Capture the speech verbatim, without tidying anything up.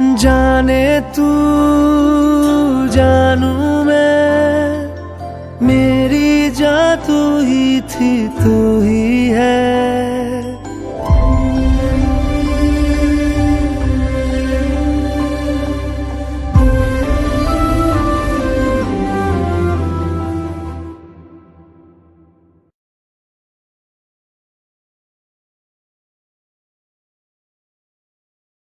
जाने तू जानू मैं, मेरी जान तू ही थी तू ही है।